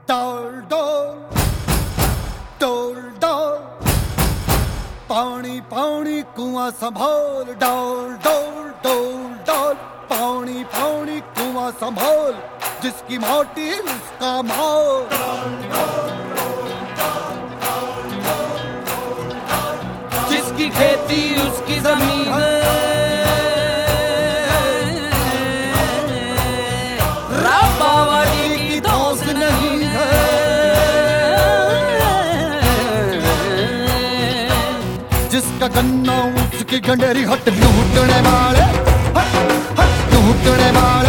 डोल डोल डोल डोल पानी पानी कुआं संभाल डोल डोल डोल डोल पानी पानी कुआं संभाल जिसकी माटी उसका माल जिसकी खेती उसकी जमीन बावाजी की दोस्त नहीं है जिसका गन्ना उसकी गंडेरी हट लूटने वाले लूटने वाले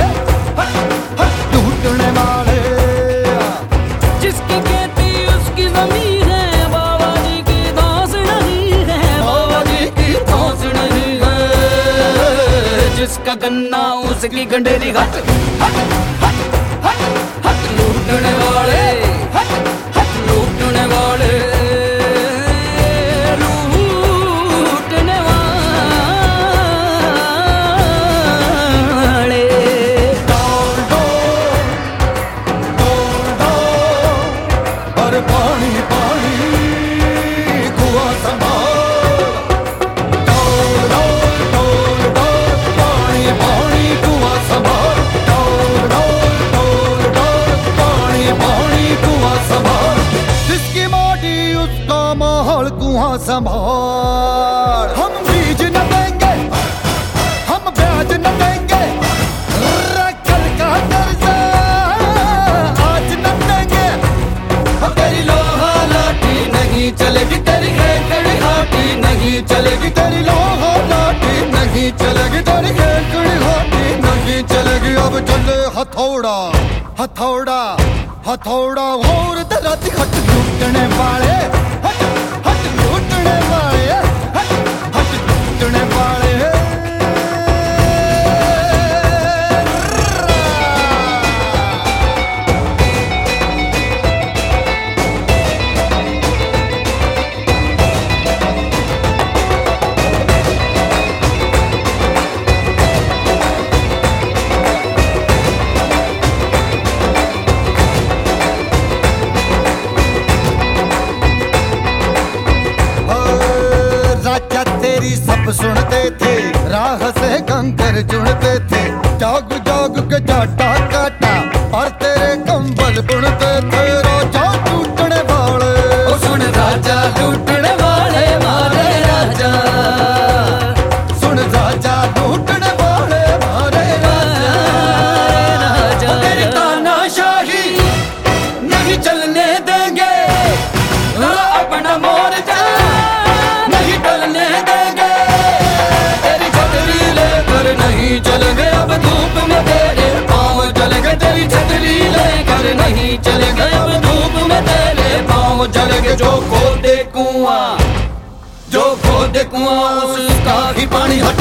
लूटने वाले जिसकी खेती उसकी जमीन है बावाजी की दोस्त नहीं है बावाजी की दोस्त नहीं है जिसका गन्ना उसकी गंडेरी हट लूटने वाले लूटने वाले लूटने वाले डोल डोल डोल डोल और पानी पानी कुआं संभाल डोल डोल डोल डोल पानी पानी कुआं संभाल डोल डोल डोल डोल पानी पानी कुआं संभाल जिसकी माटी उसका माहौल कुआं संभाल हम बीज न देंगे हम ब्याज न देंगे कल का कर्जा आज न देंगे तेरी लोहा लाठी नहीं चलेगी तेरी खेकड़ी हाथी नहीं चलेगी तेरी लोहा लाठी नहीं चलेगी तेरी खेकड़ी हाथी नहीं चलेगी अब चले हथौड़ा हथौड़ा हथौड़ा और दराती हट लूटने वाले हट हट लूटने वाले हट लूटने वाले राजा तेरी सब सुनते थे राह से कंकर चुनते थे जाग जाग के जाटा काटा और तेरे कंबल बुनते थे राजा लूटने वाले सुन राजा लूटने वाले मारे राजा सुन राजा लूटने वाले मारे राजा तेरी तानाशाही नहीं चलने देंगे अपना मोर्चा नहीं टलने देंगे तेरी छतरी लेकर नहीं चलेंगे अब धूप में तेरे पाँव चलेंगे तेरी छतरी लेकर नहीं चलेंगे अब धूप में तेरे पाँव चलेंगे जो खोदे कुआं उसका ही पानी हट